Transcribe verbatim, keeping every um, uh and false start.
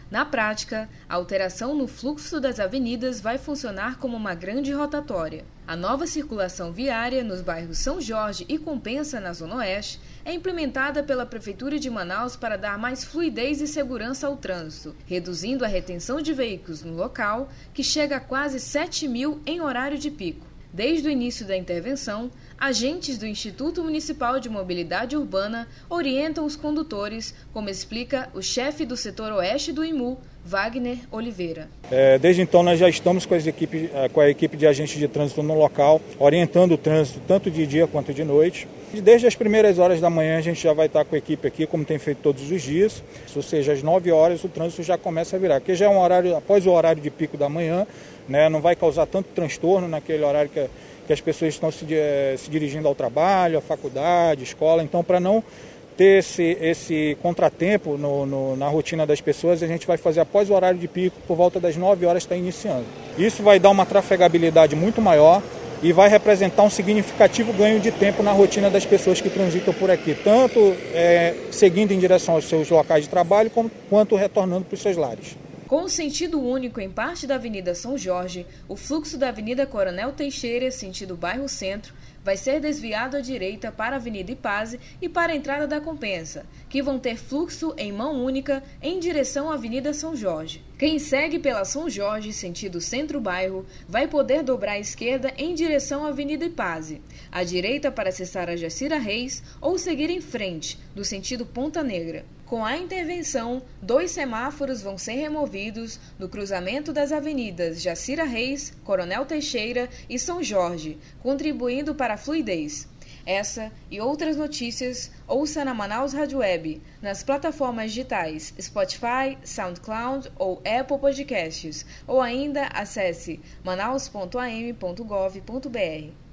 Na prática, a alteração no fluxo das avenidas vai funcionar como uma grande rotatória. A nova circulação viária nos bairros São Jorge e Compensa, na Zona Oeste, é implementada pela Prefeitura de Manaus para dar mais fluidez e segurança ao trânsito, reduzindo a retenção de veículos no local, que chega a quase sete mil em horário de pico. Desde o início da intervenção, agentes do Instituto Municipal de Mobilidade Urbana orientam os condutores, como explica o chefe do setor oeste do I M U, Wagner Oliveira. É, desde então nós já estamos com, as equipes, com a equipe de agentes de trânsito no local, orientando o trânsito tanto de dia quanto de noite. E desde as primeiras horas da manhã a gente já vai estar com a equipe aqui, como tem feito todos os dias, ou seja, às nove horas o trânsito já começa a virar, porque já é um horário, após o horário de pico da manhã, né, não vai causar tanto transtorno naquele horário que, que as pessoas estão se, se dirigindo ao trabalho, à faculdade, à escola. Então, para não ter esse, esse contratempo no, no, na rotina das pessoas, a gente vai fazer após o horário de pico, por volta das nove horas está iniciando. Isso vai dar uma trafegabilidade muito maior e vai representar um significativo ganho de tempo na rotina das pessoas que transitam por aqui, tanto é, seguindo em direção aos seus locais de trabalho, como, quanto retornando para os seus lares. Com o sentido único em parte da Avenida São Jorge, o fluxo da Avenida Coronel Teixeira, sentido bairro Centro, vai ser desviado à direita para a Avenida Ipase e para a entrada da Compensa, que vão ter fluxo em mão única em direção à Avenida São Jorge. Quem segue pela São Jorge, sentido centro-bairro, vai poder dobrar à esquerda em direção à Avenida Ipase, à direita para acessar a Jacira Reis ou seguir em frente, do sentido Ponta Negra. Com a intervenção, dois semáforos vão ser removidos no cruzamento das avenidas Jacira Reis, Coronel Teixeira e São Jorge, contribuindo para a fluidez. Essa e outras notícias ouça na Manaus Rádio Web, nas plataformas digitais Spotify, SoundCloud ou Apple Podcasts, ou ainda acesse manaus ponto a m ponto gov ponto b r.